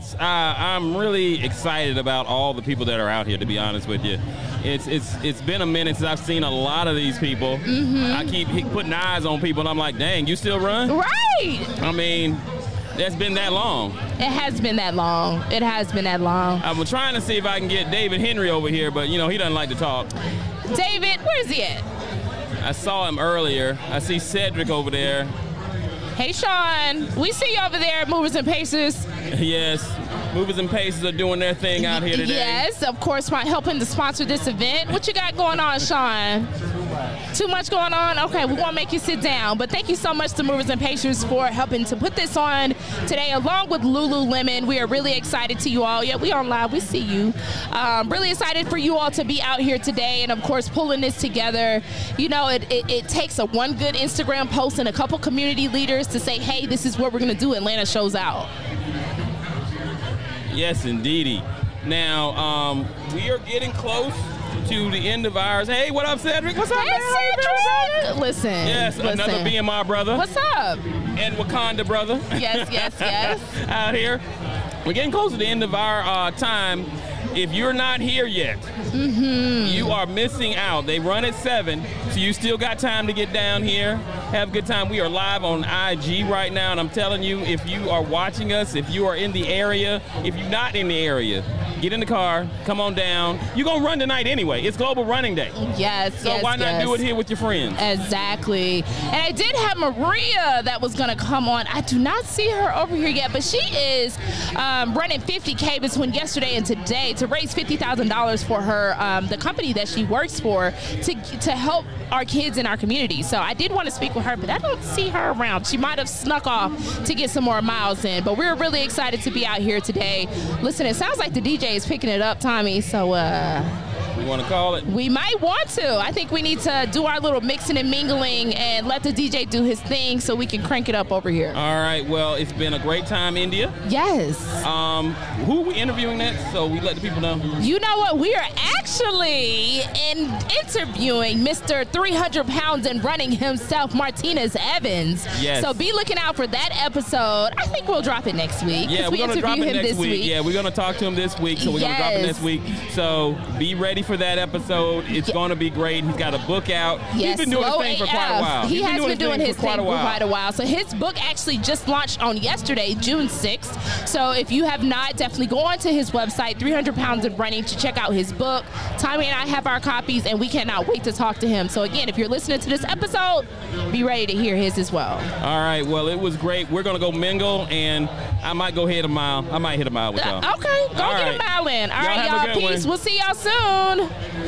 I'm really excited about all the people that are out here, to be honest with you. It's been a minute since I've seen a lot of these people. Mm-hmm. I keep putting eyes on people, and I'm like, dang, you still run? Right. I mean, that's been that long. It has been that long. It has been that long. I'm trying to see if I can get David Henry over here, but, he doesn't like to talk. David, where's he at? I saw him earlier. I see Cedric over there. Hey, Sean. We see you over there at Movers and Pacers. Yes. Movers and Pacers are doing their thing out here today. Yes, of course, helping to sponsor this event. What you got going on, Sean? Too much going on? Okay, we won't make you sit down. But thank you so much to Movers and Pacers for helping to put this on today, along with Lululemon. We are really excited to you all. Yeah, we on live. We see you. Really excited for you all to be out here today and, of course, pulling this together. It takes one good Instagram post and a couple community leaders to say, hey, this is what we're going to do. Atlanta shows out. Yes, indeedy. Now, we are getting close to the end of ours. Hey, what up, Cedric? What's up, man? Cedric! Listen. Yes, another BMR brother. What's up? And Wakanda brother. Yes, yes, yes. Out here. We're getting close to the end of our time. If you're not here yet, you are missing out. They run at 7, so you still got time to get down here. Have a good time. We are live on IG right now, and I'm telling you, if you are watching us, if you are in the area, if you're not in the area, get in the car, come on down. You're going to run tonight anyway. It's Global Running Day. Yes, So why not do it here with your friends? Exactly. And I did have Maria that was going to come on. I do not see her over here yet, but she is running 50K between yesterday and today to raise $50,000 for her, the company that she works for, to help our kids in our community. So I did want to speak with her, but I don't see her around. She might have snuck off to get some more miles in, but we're really excited to be out here today. Listen, it sounds like the DJ is picking it up, Tommy, so we want to call it? We might want to. I think we need to do our little mixing and mingling and let the DJ do his thing so we can crank it up over here. All right, well, it's been a great time, India. Yes. Who are we interviewing next, so we let the people know? You know what? We are actually interviewing Mr. 300 pounds and running himself, Martinez Evans. Yes. So be looking out for that episode. I think we'll drop it next week. Yeah, we're going to drop it next week. Yeah, we're going to talk to him this week, so we're going to drop it next week. So be ready for that episode. It's going to be great. He's got a book out. Yes, He's been doing his thing for quite a while. He has been doing his thing for quite a while. So his book actually just launched on yesterday, June 6th. So if you have not, definitely go on to his website, 300 Pounds and Running, to check out his book. Tommy and I have our copies, and we cannot wait to talk to him. So again, if you're listening to this episode, be ready to hear his as well. All right. Well, it was great. We're going to go mingle, and I might go hit a mile. I might hit a mile with y'all. Okay. Go get a mile in. All right, y'all. Peace. We'll see y'all soon.